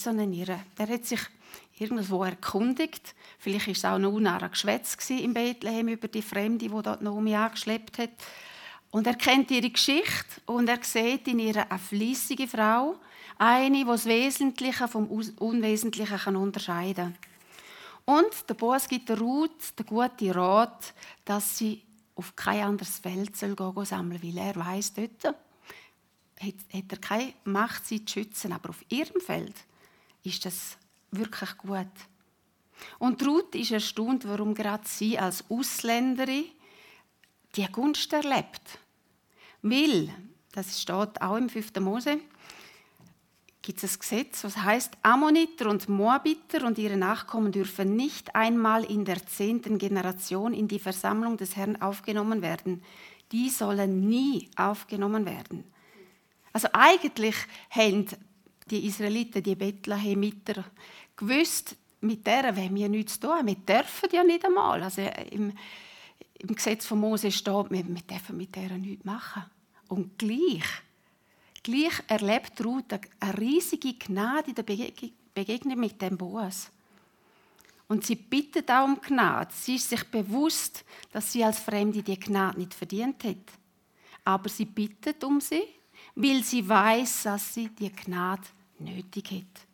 an ihr. Er hat sich irgendwo erkundigt. Vielleicht war es auch noch ein Geschwätz in Bethlehem über die Fremde, die dort Naomi angeschleppt hat. Und er kennt ihre Geschichte und er sieht in ihr eine fleissige Frau, eine, die das Wesentliche vom Unwesentlichen unterscheiden kann. Und der Boas gibt der Ruth den guten Rat, dass sie auf kein anderes Feld sammeln soll, weil er weiss, dort hat er keine Macht, sie zu schützen. Aber auf ihrem Feld ist das wirklich gut. Und Ruth ist erstaunt, warum gerade sie als Ausländerin die Gunst erlebt. Weil, das steht auch im 5. Mose, gibt es ein Gesetz, was heißt: Ammoniter und Moabiter und ihre Nachkommen dürfen nicht einmal in der 10. Generation in die Versammlung des Herrn aufgenommen werden. Die sollen nie aufgenommen werden. Also eigentlich haben die Israeliten, die Bethlehemiter, gewusst, mit der wollen wir nichts zu tun. Wir dürfen ja nicht einmal. Also im Gesetz von Mose steht, wir dürfen mit der nichts machen. Und gleich erlebt Ruth eine riesige Gnade in der Begegnung mit dem Boas. Und sie bittet auch um Gnade. Sie ist sich bewusst, dass sie als Fremde die Gnade nicht verdient hat. Aber sie bittet um sie, weil sie weiß, dass sie die Gnade nötig hat.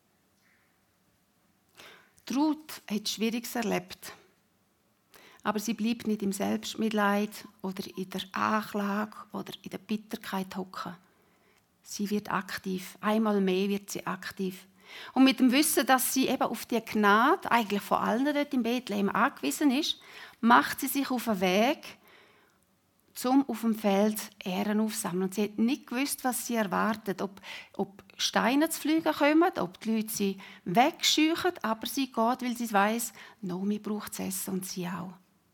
Die Ruth hat Schwieriges erlebt. Aber sie bleibt nicht im Selbstmitleid oder in der Anklage oder in der Bitterkeit hocken. Sie wird aktiv. Einmal mehr wird sie aktiv. Und mit dem Wissen, dass sie eben auf die Gnade eigentlich von allen dort in Bethlehem angewiesen ist, macht sie sich auf den Weg, um auf dem Feld Ähren aufzusammeln. Und sie hat nicht gewusst, was sie erwartet. Ob Steine zu fliegen kommen, ob die Leute sie wegscheuchen, aber sie geht, weil sie weiss, Naomi braucht zu essen und sie auch.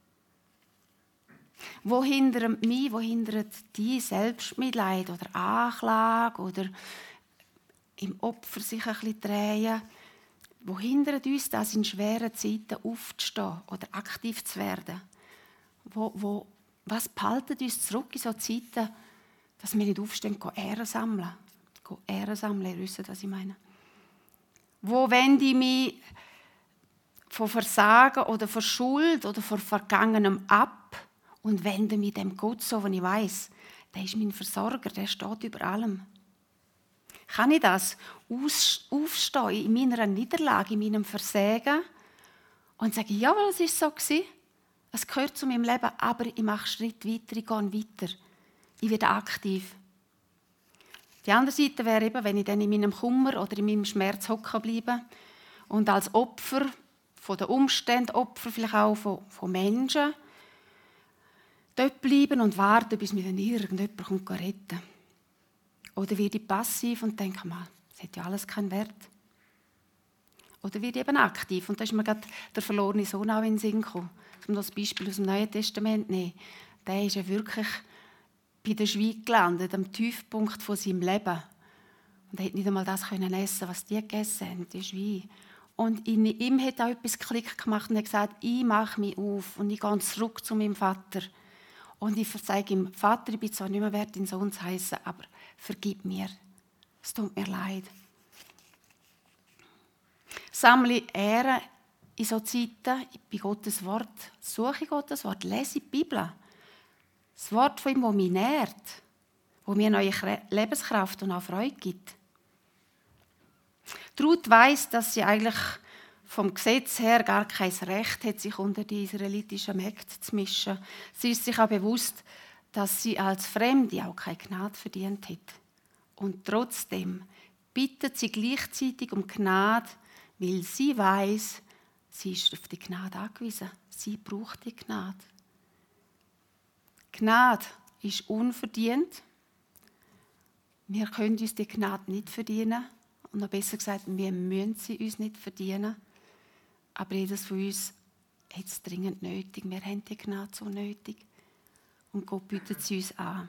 Wo hindert mich, wo hindert die Selbstmitleid oder Anklage oder im Opfer sich ein bisschen drehen? Wo hindert uns das, in schweren Zeiten aufzustehen oder aktiv zu werden? Was behaltet uns zurück in solchen Zeiten, dass wir nicht aufstehen, Ähren sammeln? Ähren sammeln, ihr wisst, was ich meine. Wo wende ich mich von Versagen oder von Schuld oder von Vergangenem ab und wende mich dem Gott so, wenn ich weiss, der ist mein Versorger, der steht über allem. Kann ich das aufstehen in meiner Niederlage, in meinem Versagen und sagen, ja, das ist so gewesen. Es gehört zu meinem Leben, aber ich mache Schritt weiter, ich gehe weiter. Ich werde aktiv. Die andere Seite wäre eben, wenn ich dann in meinem Kummer oder in meinem Schmerz hocken bleibe und als Opfer von den Umständen, Opfer vielleicht auch von Menschen, dort bleiben und warten, bis mir dann irgendjemand kommt retten. Oder werde ich passiv und denke mal, das hat ja alles keinen Wert. Oder werde ich eben aktiv. Und da ist mir gerade der verlorene Sohn auch in den Sinn gekommen. Um das Beispiel aus dem Neuen Testament zu nehmen. Der ist ja wirklich bei der Schweine gelandet, am Tiefpunkt von seinem Leben. Und er hat nicht einmal das können essen, was die gegessen haben, die Schweine. Und in ihm hat auch etwas Klick gemacht und er hat gesagt, ich mache mich auf und ich gehe zurück zu meinem Vater. Und ich sage ihm, Vater, ich bin zwar nicht mehr wert, dein Sohn zu heissen, aber vergib mir. Es tut mir leid. Sammle Ehre in solchen Zeiten, bei Gottes Wort, suche Gottes Wort, lese die Bibel. Das Wort von ihm, das mich nährt, das mir neue Lebenskraft und auch Freude gibt. Die Ruth weiss, dass sie eigentlich vom Gesetz her gar kein Recht hat, sich unter die israelitischen Mägde zu mischen. Sie ist sich auch bewusst, dass sie als Fremde auch keine Gnade verdient hat. Und trotzdem bittet sie gleichzeitig um Gnade, weil sie weiss, sie ist auf die Gnade angewiesen. Sie braucht die Gnade. Gnade ist unverdient. Wir können uns die Gnade nicht verdienen. Und noch besser gesagt, wir müssen sie uns nicht verdienen. Aber jedes von uns hat es dringend nötig. Wir haben die Gnade so nötig. Und Gott bietet sie uns an.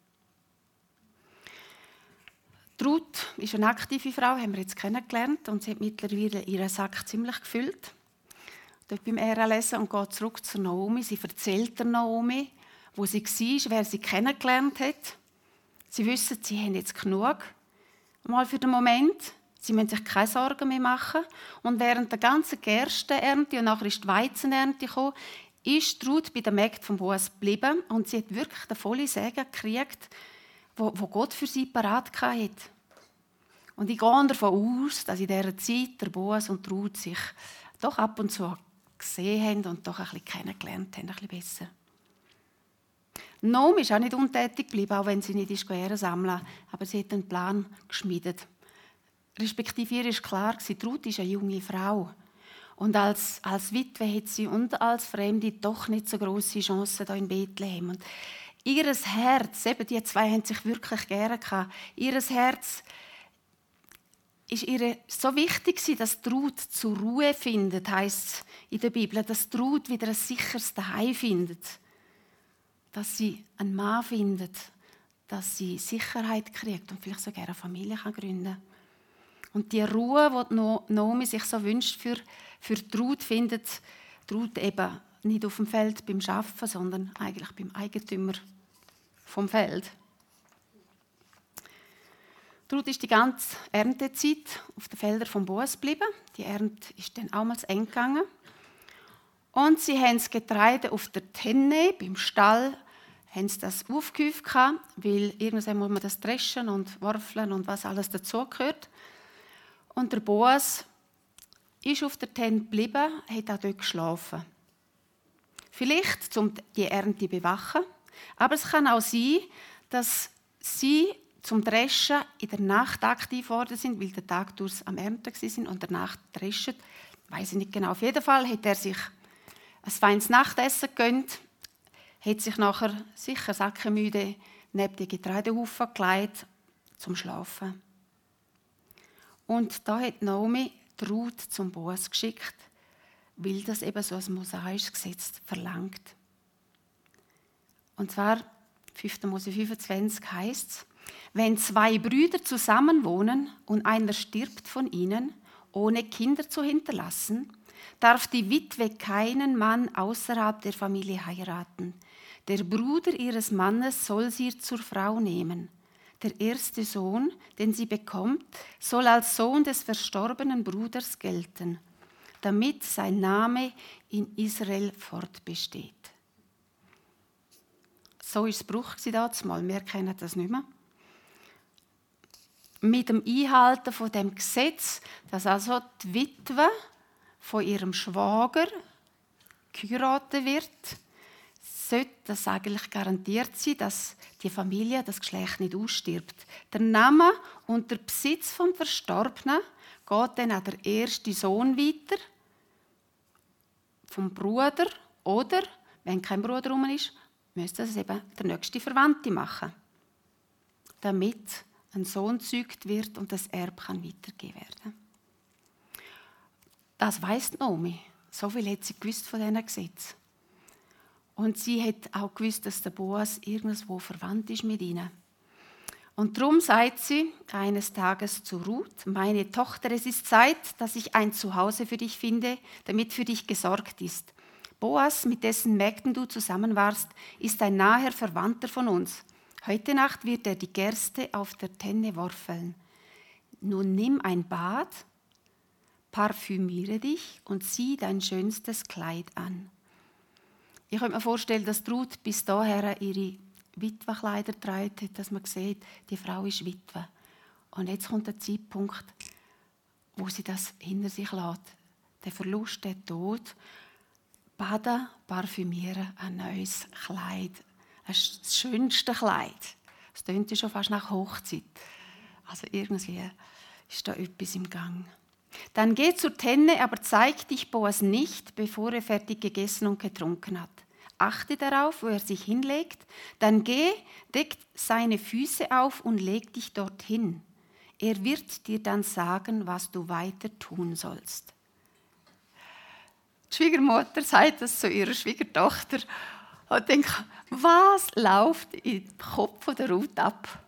Die Ruth ist eine aktive Frau, haben wir jetzt kennengelernt. Und sie hat mittlerweile ihren Sack ziemlich gefüllt. Dort beim lesen und geht zurück zu Naomi. Sie erzählt der Naomi, wo sie war, wer sie kennengelernt hat. Sie wissen, sie haben jetzt genug. Mal für den Moment. Sie müssen sich keine Sorgen mehr machen. Und während der ganzen Gerstenernte und nachher ist die Weizenernte gekommen, ist Ruth bei der Magd von Boas geblieben und sie hat wirklich den vollen Segen gekriegt, wo Gott für sie parat hatte. Und ich gehe davon aus, dass in dieser Zeit der Boas und Ruth sich doch ab und zu gesehen haben und doch ein bisschen kennengelernt haben, ein bisschen besser. Naomi ist auch nicht untätig geblieben, auch wenn sie nicht Ähren sammeln, aber sie hat einen Plan geschmiedet. Respektive ihr war klar, Ruth ist eine junge Frau. Und als Witwe hat sie und als Fremde doch nicht so grosse Chancen hier in Bethlehem. Und ihr Herz, eben die zwei haben sich wirklich gerne gehabt, ihr Herz ist ihr so wichtig, dass Ruth zur Ruhe findet, heisst es in der Bibel, dass Ruth wieder ein sicheres Zuhause findet. Dass sie einen Mann findet, dass sie Sicherheit kriegt und vielleicht sogar eine Familie gründen kann. Und die Ruhe, die Naomi sich so wünscht für die Ruth, findet die Ruth eben nicht auf dem Feld beim Arbeiten, sondern eigentlich beim Eigentümer vom Feld. Die Ruth ist die ganze Erntezeit auf den Feldern von Boas geblieben. Die Ernte ist dann auch mal zu Ende gegangen. Und sie haben das Getreide auf der Tenne, beim Stall, haben sie das aufgehäuft, weil irgendwann muss man das dreschen und warfeln und was alles dazugehört. Und der Boas ist auf der Tenne geblieben, hat auch dort geschlafen. Vielleicht, um die Ernte zu bewachen, aber es kann auch sein, dass sie zum Dreschen in der Nacht aktiv geworden sind, weil der Tag durch am Ernten waren und der Nacht dreschen. Weiß ich nicht genau. Auf jeden Fall hat er sich ein feines Nachtessen gegönnt, hat sich nachher sicher sackemüde neben die Getreidehaufen gelegt zum Schlafen. Und da hat Naomi die Ruth zum Boas geschickt, weil das eben so ein mosaisches Gesetz verlangt. Und zwar 5. Mose 25 heisst es: Wenn zwei Brüder zusammenwohnen und einer stirbt von ihnen, ohne Kinder zu hinterlassen, darf die Witwe keinen Mann außerhalb der Familie heiraten. Der Bruder ihres Mannes soll sie zur Frau nehmen. Der erste Sohn, den sie bekommt, soll als Sohn des verstorbenen Bruders gelten, damit sein Name in Israel fortbesteht. So war es Brauch damals. Wir kennen das nicht mehr. Mit dem Einhalten von dem Gesetz, dass also die Witwe von ihrem Schwager geheiratet wird, sollte das eigentlich garantiert sein, dass die Familie, das Geschlecht nicht ausstirbt. Der Name und der Besitz vom Verstorbenen geht dann an der erste Sohn weiter, vom Bruder, oder, wenn kein Bruder rum ist, müsste das eben der nächste Verwandte machen, damit ein Sohn gezeugt wird und das Erbe kann weitergegeben werden. Das weiss Naomi. So viel hat sie gewusst von diesen Gesetzen. Und sie hat auch gewusst, dass der Boas irgendwo verwandt ist mit ihnen. Und darum sagt sie eines Tages zu Ruth: Meine Tochter, es ist Zeit, dass ich ein Zuhause für dich finde, damit für dich gesorgt ist. Boas, mit dessen Mägden du zusammen warst, ist ein naher Verwandter von uns. Heute Nacht wird er die Gerste auf der Tenne worfeln. Nun nimm ein Bad, parfümiere dich und zieh dein schönstes Kleid an. Ich könnte mir vorstellen, dass Ruth bis dahin ihre Witwenkleider getragen hat, dass man sieht, die Frau ist Witwe. Und jetzt kommt der Zeitpunkt, wo sie das hinter sich lässt. Der Verlust, der Tod. Baden, parfümieren, ein neues Kleid. Das schönste Kleid. Das tönt ja schon fast nach Hochzeit. Also irgendwie ist da etwas im Gang. Dann geh zur Tenne, aber zeig dich Boas nicht, bevor er fertig gegessen und getrunken hat. Achte darauf, wo er sich hinlegt. Dann geh, deck seine Füße auf und leg dich dorthin. Er wird dir dann sagen, was du weiter tun sollst. Die Schwiegermutter sagt das zu ihrer Schwiegertochter und denkt, was läuft im Kopf der Ruth ab?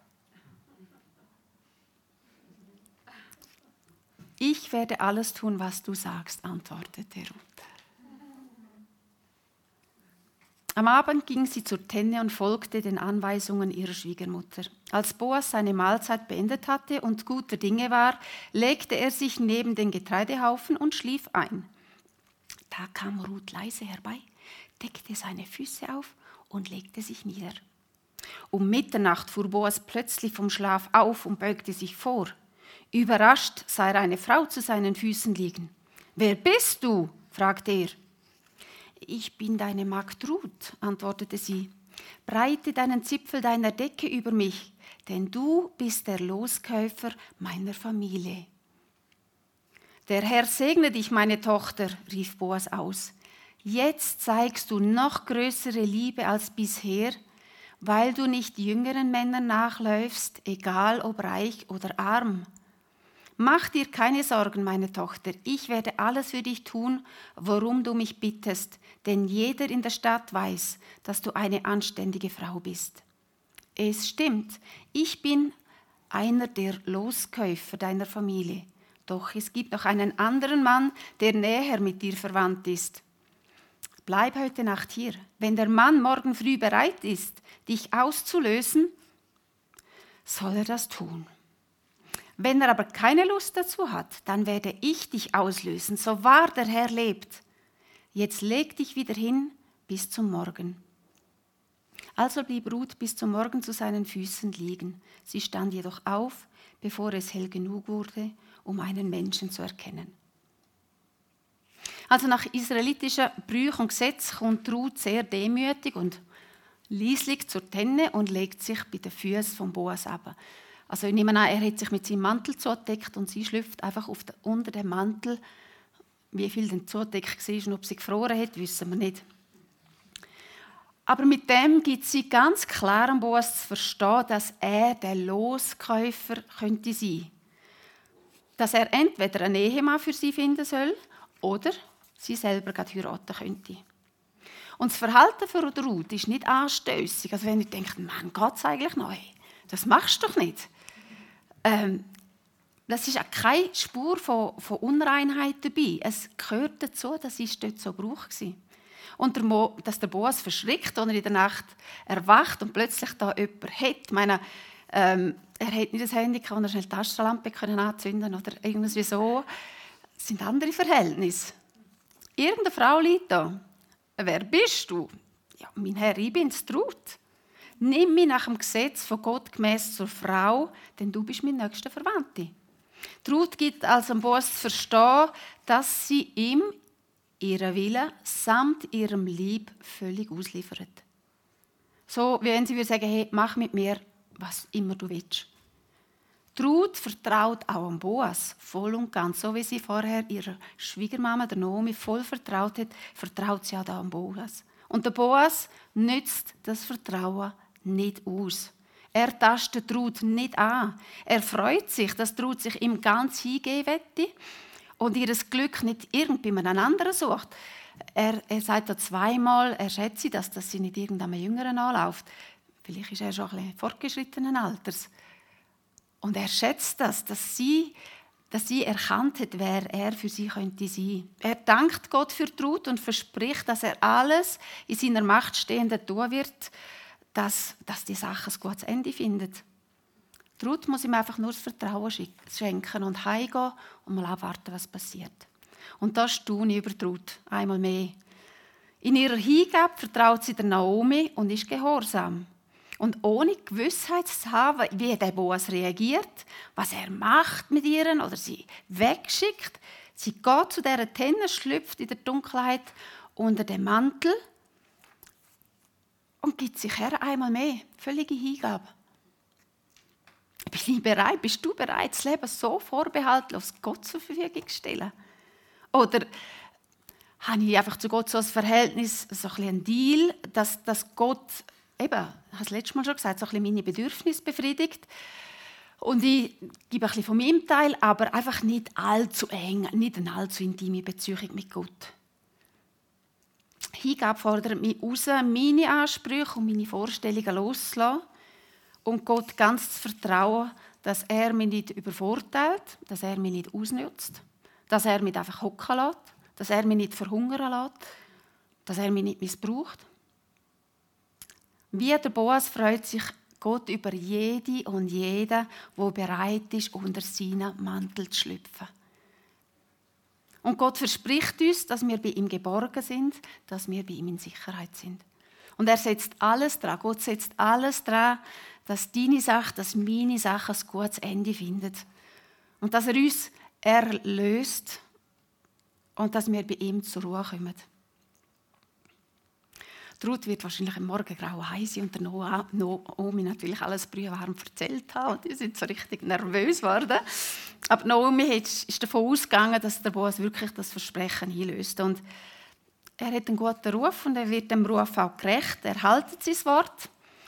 Ich werde alles tun, was du sagst, antwortete Ruth. Am Abend ging sie zur Tenne und folgte den Anweisungen ihrer Schwiegermutter. Als Boas seine Mahlzeit beendet hatte und guter Dinge war, legte er sich neben den Getreidehaufen und schlief ein. Da kam Ruth leise herbei, deckte seine Füße auf und legte sich nieder. Um Mitternacht fuhr Boas plötzlich vom Schlaf auf und beugte sich vor. Überrascht sah er eine Frau zu seinen Füßen liegen. »Wer bist du?« fragte er. »Ich bin deine Magd Ruth«, antwortete sie. »Breite deinen Zipfel deiner Decke über mich, denn du bist der Loskäufer meiner Familie.« »Der Herr segne dich, meine Tochter«, rief Boas aus. »Jetzt zeigst du noch größere Liebe als bisher, weil du nicht jüngeren Männern nachläufst, egal ob reich oder arm. Mach dir keine Sorgen, meine Tochter, ich werde alles für dich tun, worum du mich bittest, denn jeder in der Stadt weiß, dass du eine anständige Frau bist. Es stimmt, ich bin einer der Loskäufer deiner Familie, doch es gibt noch einen anderen Mann, der näher mit dir verwandt ist. Bleib heute Nacht hier. Wenn der Mann morgen früh bereit ist, dich auszulösen, soll er das tun. Wenn er aber keine Lust dazu hat, dann werde ich dich auslösen, so wahr der Herr lebt. Jetzt leg dich wieder hin bis zum Morgen.« Also blieb Ruth bis zum Morgen zu seinen Füßen liegen. Sie stand jedoch auf, bevor es hell genug wurde, um einen Menschen zu erkennen. Also nach israelitischen Brüchen und Gesetz kommt Ruth sehr demütig und leislich zur Tenne und legt sich bei den Füßen von Boas ab. Also ich nehme an, er hat sich mit seinem Mantel zugedeckt und sie schlüpft einfach unter den Mantel. Wie viel denn zugedeckt war und ob sie gefroren hat, wissen wir nicht. Aber mit dem gibt sie ganz klar an Boas zu verstehen, dass er der Loskäufer könnte sein. Dass er entweder einen Ehemann für sie finden soll oder sie selber heiraten könnte. Und das Verhalten von Ruth ist nicht anstössig. Also wenn ich denke, Mann, geht es eigentlich noch? Das machst du doch nicht. Das ist auch keine Spur von Unreinheit dabei. Es gehört dazu, das war dort so Brauch gewesen. Und dass der Boas verschrickt, als er in der Nacht erwacht und plötzlich da jemand hat. Ich meine, er hat nicht das Handy, wo er schnell die Taschenlampe anzünden konnte oder irgendwie so. Das sind andere Verhältnisse. Irgendeine Frau liegt da. Wer bist du? Ja, mein Herr, ich bin's, Ruth. Nimm mich nach dem Gesetz von Gott gemäß zur Frau, denn du bist mein nächster Verwandte. Ruth gibt also dem Boas zu verstehen, dass sie ihm ihren Willen samt ihrem Lieb völlig ausliefert. So, wie wenn sie würde sagen, hey, mach mit mir, was immer du willst. Ruth vertraut auch dem Boas voll und ganz. So wie sie vorher ihrer Schwiegermama, der Naomi, voll vertraut hat, vertraut sie auch dem Boas. Und der Boas nützt das Vertrauen nicht aus. Er tastet Ruth nicht an. Er freut sich, dass Ruth sich ihm ganz hingeben wette und ihr Glück nicht irgendwie bei einem anderen sucht. Er sagt da zweimal, er schätze, dass sie nicht irgendeinem Jüngeren anläuft. Vielleicht ist er schon ein bisschen fortgeschrittenen Alters. Und er schätzt das, dass sie erkannt hat, wer er für sie könnte sein. Er dankt Gott für die Ruth und verspricht, dass er alles in seiner Macht Stehende tun wird, dass die Sache ein gutes Ende findet. Die Ruth muss ihm einfach nur das Vertrauen schenken und heimgehen und mal abwarten, was passiert. Und da staune ich über die Ruth einmal mehr. In ihrer Hingabe vertraut sie der Naomi und ist gehorsam. Und ohne Gewissheit zu haben, wie der Boas reagiert, was er macht mit ihr oder sie wegschickt, sie geht zu dieser Tenne, schlüpft in der Dunkelheit unter den Mantel und gibt sich her einmal mehr. Völlige Hingabe. Bin ich bereit? Bist du bereit, das Leben so vorbehaltlos Gott zur Verfügung zu stellen? Oder habe ich einfach zu Gott so ein Verhältnis, so ein bisschen ein Deal, dass Gott, eben, ich habe es letztes Mal schon gesagt, so ein bisschen meine Bedürfnisse befriedigt. Und ich gebe ein bisschen von meinem Teil, aber einfach nicht allzu eng, nicht eine allzu intime Beziehung mit Gott. Hingabe fordert mich heraus, meine Ansprüche und meine Vorstellungen loszulassen und Gott ganz zu vertrauen, dass er mich nicht übervorteilt, dass er mich nicht ausnutzt, dass er mich einfach hocken lässt, dass er mich nicht verhungern lässt, dass er mich nicht missbraucht. Wie der Boas freut sich Gott über jede und jeden, der bereit ist, unter seinen Mantel zu schlüpfen. Und Gott verspricht uns, dass wir bei ihm geborgen sind, dass wir bei ihm in Sicherheit sind. Und er setzt alles dran, Gott setzt alles dran, dass deine Sache, dass meine Sache ein gutes Ende findet. Und dass er uns erlöst und dass wir bei ihm zur Ruhe kommen. Die Ruth wird wahrscheinlich am Morgen grau heiß und der Naomi natürlich alles brühwarm erzählt haben. Und die sind so richtig nervös geworden. Aber Naomi ist davon ausgegangen, dass der Boas wirklich das Versprechen einlöst. Und er hat einen guten Ruf und er wird dem Ruf auch gerecht. Er hält sein Wort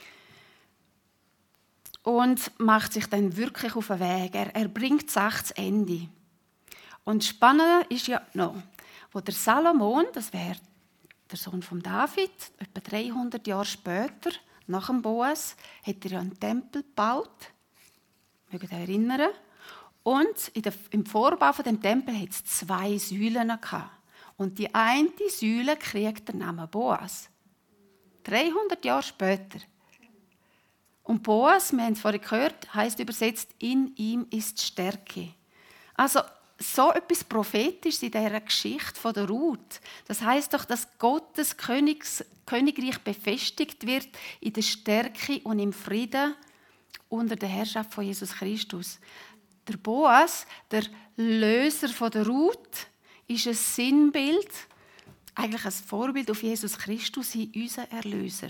und macht sich dann wirklich auf den Weg. Er bringt die Sache zu Ende. Und spannend ist ja noch, wo der Salomon, das wäre der Sohn von David, etwa 300 Jahre später, nach dem Boas, hat er einen Tempel gebaut. Mögt ihr erinnern? Und im Vorbau von dem Tempel hat es 2 Säulen gehabt. Und die eine Säule kriegt den Namen Boas. 300 Jahre später. Und Boas, wir haben es vorhin gehört, heisst übersetzt, in ihm ist Stärke. Also so etwas Prophetisches in dieser Geschichte von der Ruth. Das heisst doch, dass Gottes Königreich befestigt wird in der Stärke und im Frieden unter der Herrschaft von Jesus Christus. Der Boas, der Löser von der Ruth, ist ein Sinnbild, eigentlich ein Vorbild auf Jesus Christus, unser Erlöser.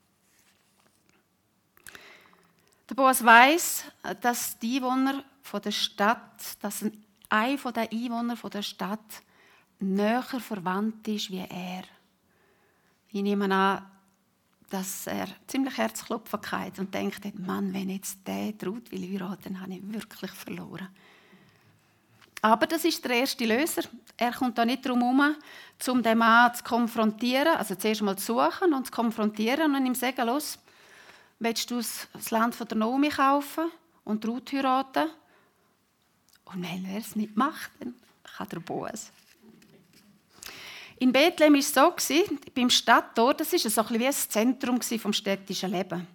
Der Boas weiss, dass die Einwohner von der Stadt, dass ein von den Einwohnern der Stadt näher verwandt ist wie er. Ich nehme an, dass er ziemlich Herzklopfen hatte und denkt, Mann, wenn jetzt der Ruth will heiraten, dann habe ich wirklich verloren. Aber das ist der erste Löser. Er kommt da nicht drum herum, um den Mann zu konfrontieren, also zuerst mal zu suchen und zu konfrontieren und ihm sagen, los, willst du das Land von der Naomi kaufen und Ruth heiraten? Und wenn er es nicht macht, dann kann der Boas. In Bethlehem war es so, beim Stadttor, das war so ein bisschen wie ein Zentrum des städtischen Lebens.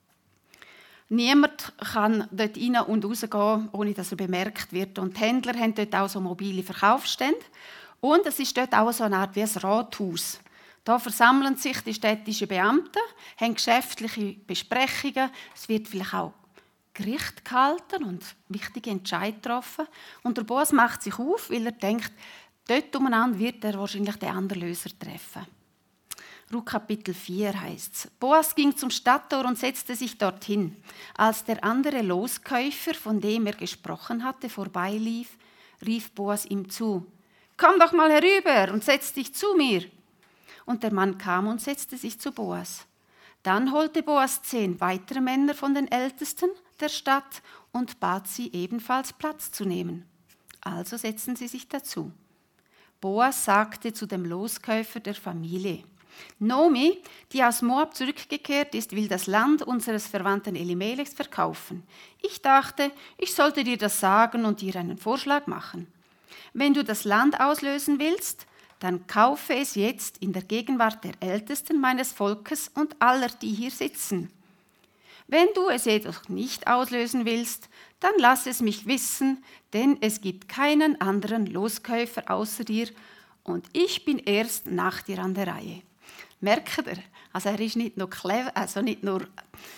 Niemand kann dort rein und rausgehen, ohne dass er bemerkt wird. Und die Händler haben dort auch so mobile Verkaufsstände. Und es ist dort auch so eine Art wie ein Rathaus. Da versammeln sich die städtischen Beamten, haben geschäftliche Besprechungen. Es wird vielleicht auch Gericht gehalten und wichtige Entscheidungen getroffen. Und der Boas macht sich auf, weil er denkt, dort umeinander wird er wahrscheinlich den anderen Löser treffen. Ruth Kapitel 4 heißt es. Boas ging zum Stadttor und setzte sich dorthin. Als der andere Loskäufer, von dem er gesprochen hatte, vorbeilief, rief Boas ihm zu: Komm doch mal herüber und setz dich zu mir. Und der Mann kam und setzte sich zu Boas. Dann holte Boas 10 weitere Männer von den Ältesten der Stadt und bat sie, ebenfalls Platz zu nehmen. Also setzten sie sich dazu. Boas sagte zu dem Loskäufer der Familie: Naomi, die aus Moab zurückgekehrt ist, will das Land unseres Verwandten Elimelechs verkaufen. Ich dachte, ich sollte dir das sagen und dir einen Vorschlag machen. Wenn du das Land auslösen willst, dann kaufe es jetzt in der Gegenwart der Ältesten meines Volkes und aller, die hier sitzen. Wenn du es jedoch nicht auslösen willst, dann lass es mich wissen, denn es gibt keinen anderen Loskäufer außer dir und ich bin erst nach dir an der Reihe. Merkt ihr? Also er ist nicht nur clever, also nicht nur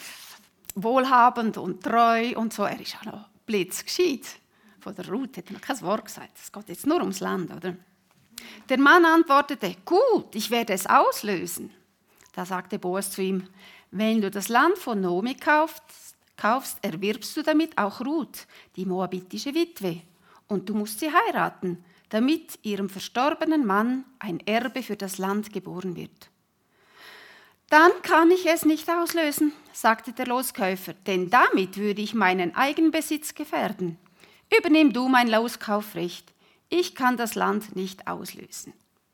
wohlhabend und treu und so, er ist auch noch blitzgescheit. Von der Ruth hat er noch kein Wort gesagt. Es geht jetzt nur ums Land, oder? Der Mann antwortete: Gut, ich werde es auslösen. Da sagte Boas zu ihm: Wenn du das Land von Naomi kaufst, erwirbst du damit auch Ruth, die moabitische Witwe. Und du musst sie heiraten, damit ihrem verstorbenen Mann ein Erbe für das Land geboren wird. Dann kann ich es nicht auslösen, sagte der Loskäufer, denn damit würde ich meinen Eigenbesitz gefährden. Übernimm du mein Loskaufrecht. Ich kann das Land nicht auslösen.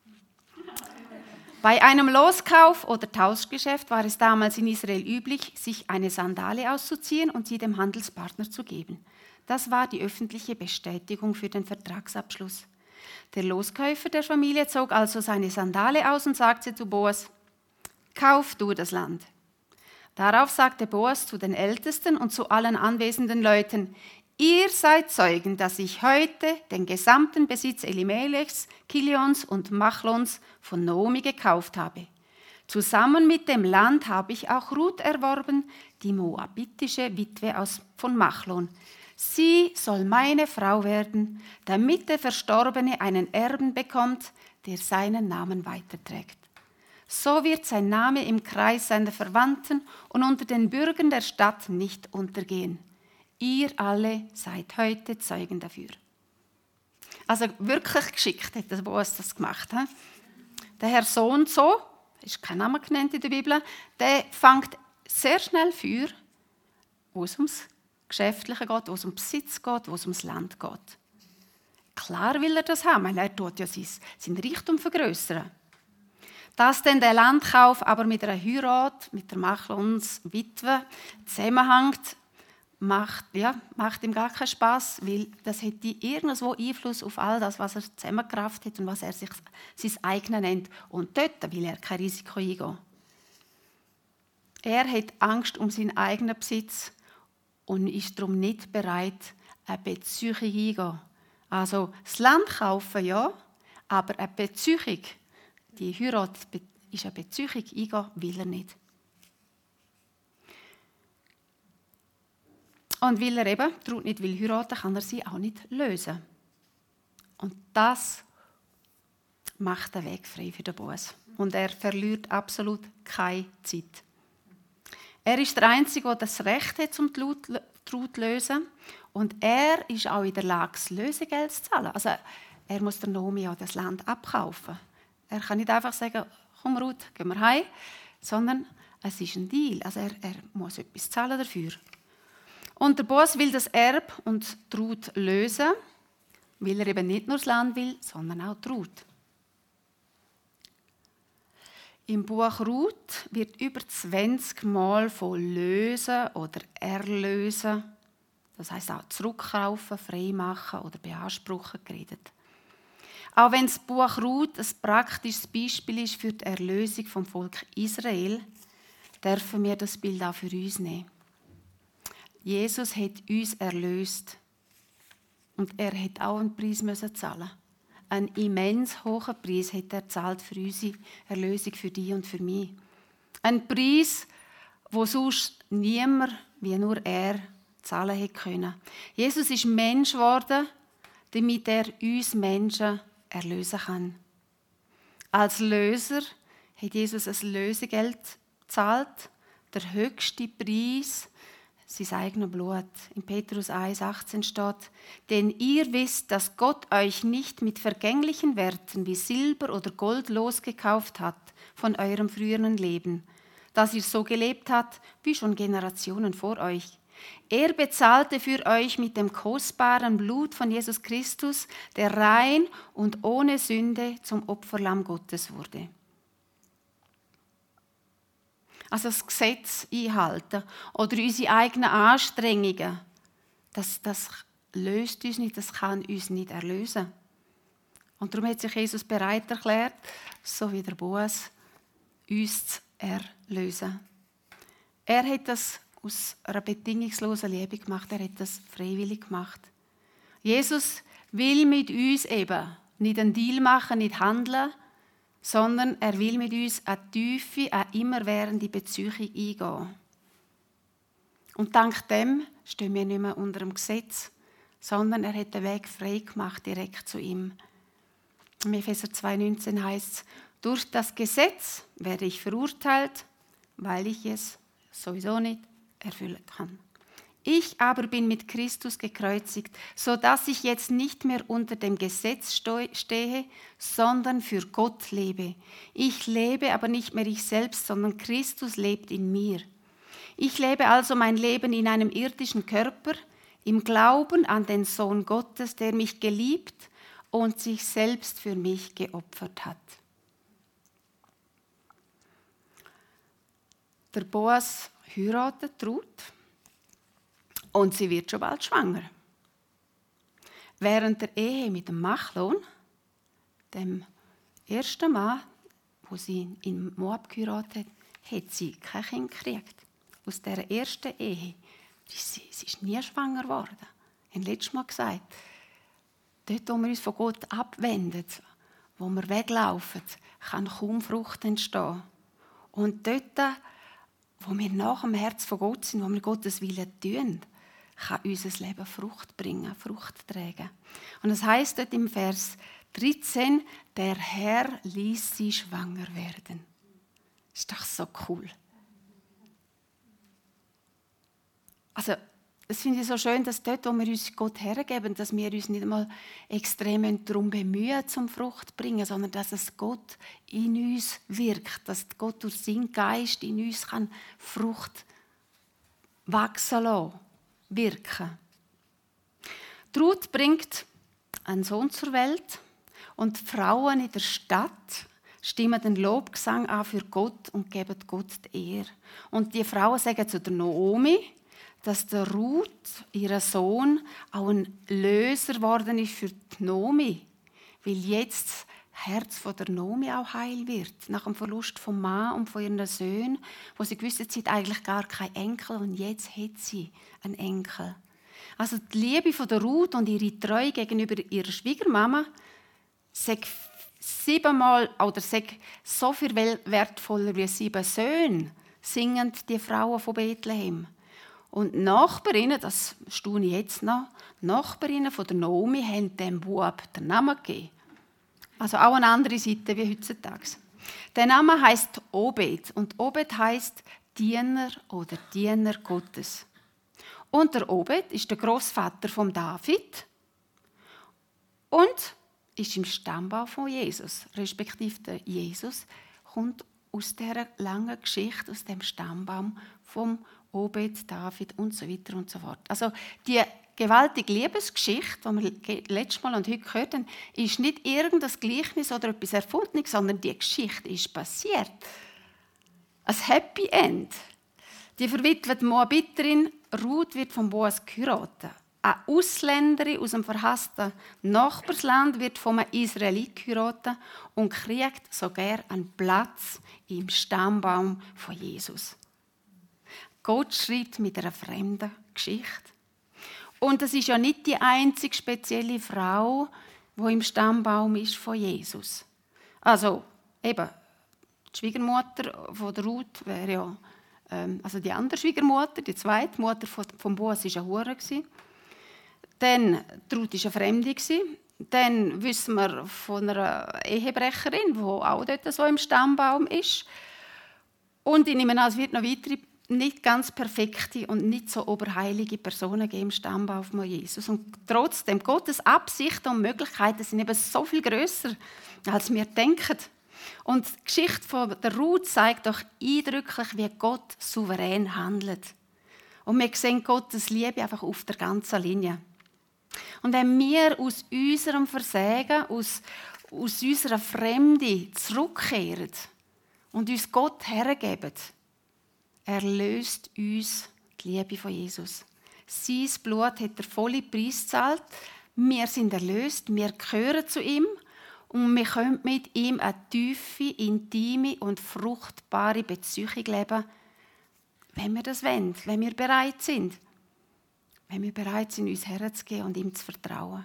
Bei einem Loskauf oder Tauschgeschäft war es damals in Israel üblich, sich eine Sandale auszuziehen und sie dem Handelspartner zu geben. Das war die öffentliche Bestätigung für den Vertragsabschluss. Der Loskäufer der Familie zog also seine Sandale aus und sagte zu Boas: Kauf du das Land. Darauf sagte Boas zu den Ältesten und zu allen anwesenden Leuten: Ihr seid Zeugen, dass ich heute den gesamten Besitz Elimelechs, Kilions und Machlons von Naomi gekauft habe. Zusammen mit dem Land habe ich auch Ruth erworben, die moabitische Witwe von Machlon. Sie soll meine Frau werden, damit der Verstorbene einen Erben bekommt, der seinen Namen weiterträgt. So wird sein Name im Kreis seiner Verwandten und unter den Bürgern der Stadt nicht untergehen. Ihr alle seid heute Zeugen dafür. Also wirklich geschickt hat der Boas das gemacht. He? Der Herr so und so, ist kein Name genannt in der Bibel, der fängt sehr schnell Feuer, wo es ums Geschäftliche geht, wo es um Besitz geht, wo es ums Land geht. Klar will er das haben, weil er tut ja sein Reichtum vergrößern. Dass denn der Landkauf aber mit einer Heirat, mit der Machlons Witwe zusammenhängt, macht ihm gar keinen Spass, weil das hätte irgendwo Einfluss auf all das, was er zusammengerafft hat und was er sich sein eigenes nennt. Und dort will er kein Risiko eingehen. Er hat Angst um seinen eigenen Besitz und ist darum nicht bereit, eine Beziehung eingehen. Also das Land kaufen, ja, aber eine Beziehung, die Heirat ist eine Beziehung eingehen, will er nicht. Und weil er eben Ruth nicht will heiraten, kann er sie auch nicht lösen. Und das macht den Weg frei für den Boas. Und er verliert absolut keine Zeit. Er ist der Einzige, der das Recht hat, um die Ruth zu lösen. Und er ist auch in der Lage, das Lösegeld zu zahlen. Also er muss der Naomi auch das Land abkaufen. Er kann nicht einfach sagen, komm Ruth, gehen wir heim, sondern es ist ein Deal. Also er muss etwas zahlen dafür. Und der Boas will das Erb und die Ruth lösen, weil er eben nicht nur das Land will, sondern auch die Ruth. Im Buch Ruth wird über 20 Mal von lösen oder erlösen, das heisst auch zurückkaufen, freimachen oder beanspruchen geredet. Auch wenn das Buch Ruth ein praktisches Beispiel ist für die Erlösung vom Volk Israel, dürfen wir das Bild auch für uns nehmen. Jesus hat uns erlöst und er hat auch einen Preis zahlen. Einen immens hohen Preis hat er gezahlt für unsere Erlösung, für dich und für mich. Ein Preis, wo sonst niemand, wie nur er, zahlen hätte können. Jesus ist Mensch geworden, damit er uns Menschen erlösen kann. Als Löser hat Jesus ein Lösegeld gezahlt, der höchste Preis, sein eigenes Blut. In Petrus 1,18 steht: Denn ihr wisst, dass Gott euch nicht mit vergänglichen Werten wie Silber oder Gold losgekauft hat von eurem früheren Leben, dass ihr so gelebt habt wie schon Generationen vor euch. Er bezahlte für euch mit dem kostbaren Blut von Jesus Christus, der rein und ohne Sünde zum Opferlamm Gottes wurde. Also das Gesetz einhalten oder unsere eigenen Anstrengungen, das löst uns nicht, das kann uns nicht erlösen. Und darum hat sich Jesus bereit erklärt, so wie der Boas, uns zu erlösen. Er hat das aus einer bedingungslosen Liebe gemacht, er hat das freiwillig gemacht. Jesus will mit uns eben nicht einen Deal machen, nicht handeln, sondern er will mit uns eine tiefe, eine immerwährende Beziehung eingehen. Und dank dem stehen wir nicht mehr unter dem Gesetz, sondern er hat den Weg frei gemacht, direkt zu ihm. Im Epheser 2,19 heißt es: Durch das Gesetz werde ich verurteilt, weil ich es sowieso nicht erfüllen kann. Ich aber bin mit Christus gekreuzigt, so dass ich jetzt nicht mehr unter dem Gesetz stehe, sondern für Gott lebe. Ich lebe aber nicht mehr ich selbst, sondern Christus lebt in mir. Ich lebe also mein Leben in einem irdischen Körper, im Glauben an den Sohn Gottes, der mich geliebt und sich selbst für mich geopfert hat. Der Boas heiratet Ruth. Und sie wird schon bald schwanger. Während der Ehe mit dem Machlon, dem ersten Mann, wo sie in Moab geheiratet hat, hat sie kein Kind gekriegt. aus dieser ersten Ehe, sie ist nie schwanger geworden. Ich habe letztes Mal gesagt, dort, wo wir uns von Gott abwenden, wo wir weglaufen, kann kaum Frucht entstehen. Und dort, wo wir nach dem Herz von Gott sind, wo wir Gottes Willen tun, kann unser Leben Frucht bringen, Frucht tragen. Und es heisst dort im Vers 13, der Herr ließ sie schwanger werden. Das ist doch so cool. Also, das finde ich so schön, dass dort, wo wir uns Gott hergeben, dass wir uns nicht einmal extrem darum bemühen, zum Frucht zu bringen, sondern dass es Gott in uns wirkt, dass Gott durch seinen Geist in uns kann Frucht wachsen lassen, wirken. Die Ruth bringt einen Sohn zur Welt und die Frauen in der Stadt stimmen den Lobgesang an für Gott und geben Gott die Ehre. Und die Frauen sagen zu der Naomi, dass der Ruth, ihr Sohn, auch ein Löser geworden ist für die Naomi, weil jetzt das Herz von der Naomi auch heil wird, nach dem Verlust vom Mann und von ihren Söhnen, wo sie gewusst Zeit eigentlich gar kein Enkel und jetzt hat sie einen Enkel. Also die Liebe von der Ruth und ihre Treue gegenüber ihrer Schwiegermama sagt 7-mal oder sagt so viel wertvoller wie 7 Söhne, singen die Frauen von Bethlehem. Und Nachbarinnen, das staune ich jetzt noch, Nachbarinnen von der Naomi haben dem Bub den Namen gegeben. Also auch eine andere Seite wie heutzutage. Der Name heisst Obed und Obed heisst Diener oder Diener Gottes. Und der Obed ist der Großvater von David und ist im Stammbaum von Jesus, respektive der Jesus kommt aus dieser langen Geschichte, aus dem Stammbaum vom Obed, David und so weiter und so fort. Also die gewaltige Liebesgeschichte, die wir letztes Mal und heute gehört haben, ist nicht irgendein Gleichnis oder etwas Erfundenes, sondern die Geschichte ist passiert. Ein Happy End. Die verwitwete Moabiterin Ruth wird von Boas geheiratet. Eine Ausländerin aus dem verhassten Nachbarsland wird von einem Israelit geheiratet und kriegt sogar einen Platz im Stammbaum von Jesus. Gott schreibt mit einer fremden Geschichte. Und es ist ja nicht die einzige spezielle Frau, die im Stammbaum ist von Jesus. Also eben, die Schwiegermutter von der Ruth wäre ja, also die andere Schwiegermutter, die zweite Mutter von Boas war eine Hure. Dann, die Ruth war eine Fremde. Dann wissen wir von einer Ehebrecherin, die auch dort so im Stammbaum ist. Und ich nehme an, es wird noch weitere nicht ganz perfekte und nicht so oberheilige Personen geben im Stammbaum von Jesus. Und trotzdem, Gottes Absichten und Möglichkeiten sind eben so viel grösser, als wir denken. Und die Geschichte von der Ruth zeigt doch eindrücklich, wie Gott souverän handelt. Und wir sehen Gottes Liebe einfach auf der ganzen Linie. Und wenn wir aus unserem Versagen, aus unserer Fremde zurückkehren und uns Gott hergeben, erlöst uns die Liebe von Jesus. Sein Blut hat der volle Preis gezahlt. Wir sind erlöst, wir gehören zu ihm und wir können mit ihm eine tiefe, intime und fruchtbare Beziehung leben, wenn wir das wollen, wenn wir bereit sind. Wenn wir bereit sind, uns herzugeben und ihm zu vertrauen.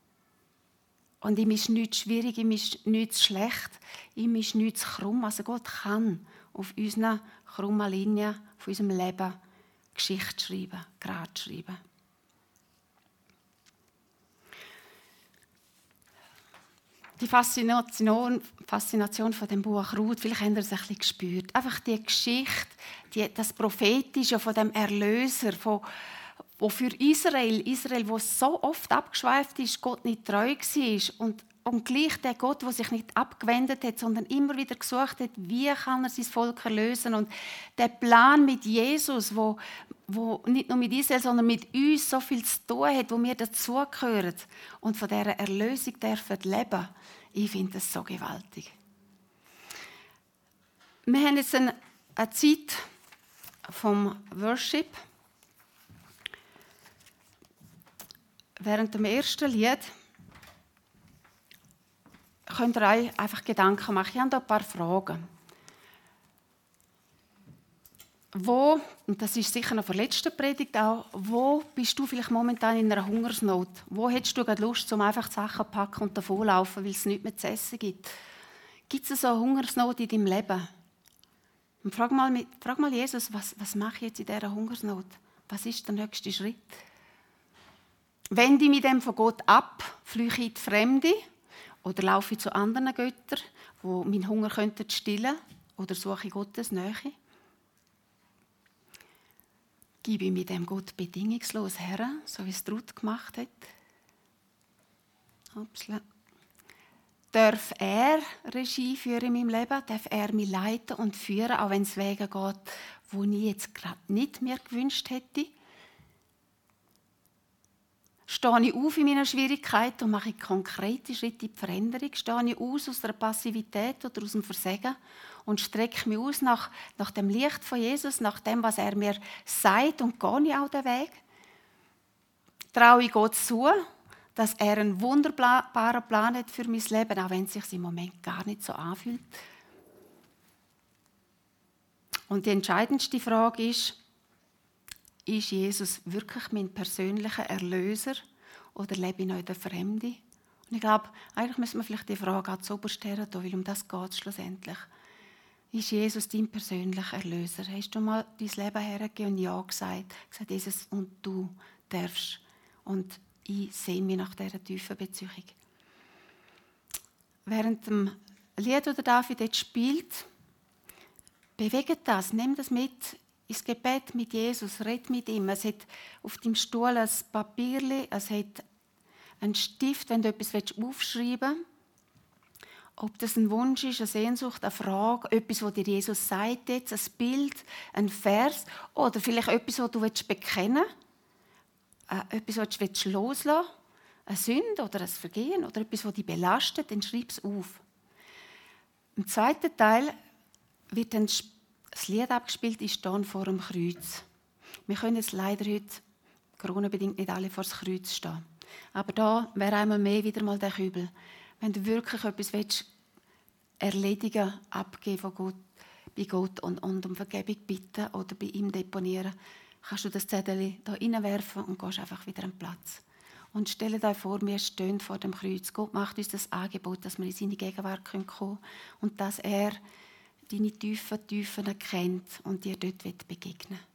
Und ihm ist nichts schwierig, ihm ist nichts schlecht, ihm ist nichts krumm. Also Gott kann auf unseren krummen Linien von unserem Leben Geschichte schreiben, gerade schreiben. Die Faszination von dem Buch Ruth, vielleicht habt ihr es ein bisschen gespürt. Einfach die Geschichte, das Prophetische von dem Erlöser, wo für Israel, wo so oft abgeschweift ist, Gott nicht treu war und gleich der Gott, der sich nicht abgewendet hat, sondern immer wieder gesucht hat, wie kann er sein Volk erlösen. Und der Plan mit Jesus, wo nicht nur mit Israel, sondern mit uns so viel zu tun hat, wo wir dazugehören und von dieser Erlösung dürfen leben. Ich finde das so gewaltig. Wir haben jetzt eine Zeit vom Worship. Während dem ersten Lied könnt ihr euch einfach Gedanken machen. Ich habe da ein paar Fragen. Wo, und das ist sicher noch von der letzten Predigt auch, wo bist du vielleicht momentan in einer Hungersnot? Wo hättest du gerade Lust, um einfach die Sachen zu packen und davonlaufen, weil es nichts mehr zu essen gibt? Gibt es so eine Hungersnot in deinem Leben? Und frag mal Jesus, was mache ich jetzt in dieser Hungersnot? Was ist der nächste Schritt? Wende ich mich dem von Gott ab, flüche ich in die Fremde oder laufe ich zu anderen Göttern, die meinen Hunger stillen könnten, oder suche ich Gottes Nähe? Gebe ich mich dem Gott bedingungslos her, so wie es Ruth gemacht hat? Upsla. Darf er Regie führen in meinem Leben? Darf er mich leiten und führen, auch wenn es Wege geht, wo ich jetzt gerade nicht mehr gewünscht hätte? Stehe ich auf in meiner Schwierigkeit und mache konkrete Schritte in die Veränderung? Stehe ich aus der Passivität oder aus dem Versagen und strecke mich aus nach dem Licht von Jesus, nach dem, was er mir sagt, und gehe ich auch den Weg? Traue ich Gott zu, dass er einen wunderbaren Plan hat für mein Leben, auch wenn es sich im Moment gar nicht so anfühlt? Und die entscheidendste Frage ist Jesus wirklich mein persönlicher Erlöser oder lebe ich noch in der Fremde? Und ich glaube, eigentlich müssen wir vielleicht die Frage auch zuoberst her tun, weil um das geht es schlussendlich. Ist Jesus dein persönlicher Erlöser? Hast du mal dein Leben hergegeben und Ja gesagt? Gesagt, Jesus, und du darfst. Und ich sehe mich nach dieser tiefen Beziehung. Während dem Lied, das David jetzt spielt, bewegt das, nimm das mit ins Gebet mit Jesus, red mit ihm. Es hat auf dem Stuhl ein Papierchen, es hat einen Stift, wenn du etwas aufschreiben willst. Ob das ein Wunsch ist, eine Sehnsucht, eine Frage, etwas, was dir Jesus sagt, jetzt, ein Bild, ein Vers oder vielleicht etwas, was du bekennen willst, etwas, was du loslassen willst, eine Sünde oder ein Vergehen oder etwas, das dich belastet, dann schreib es auf. Im zweiten Teil wird dann das Lied abgespielt, ist dann vor dem Kreuz. Wir können jetzt leider heute Corona-bedingt nicht alle vor das Kreuz stehen. Aber da wäre einmal mehr wieder mal der Kübel. Wenn du wirklich etwas willst, erledigen, abgeben von Gott, bei Gott und um Vergebung bitten oder bei ihm deponieren, kannst du das Zettel hier reinwerfen und gehst einfach wieder an den Platz. Und stell dir vor, wir stehen vor dem Kreuz. Gott macht uns das Angebot, dass wir in seine Gegenwart kommen können und dass er deine Tiefen erkennt und dir dort begegnen will.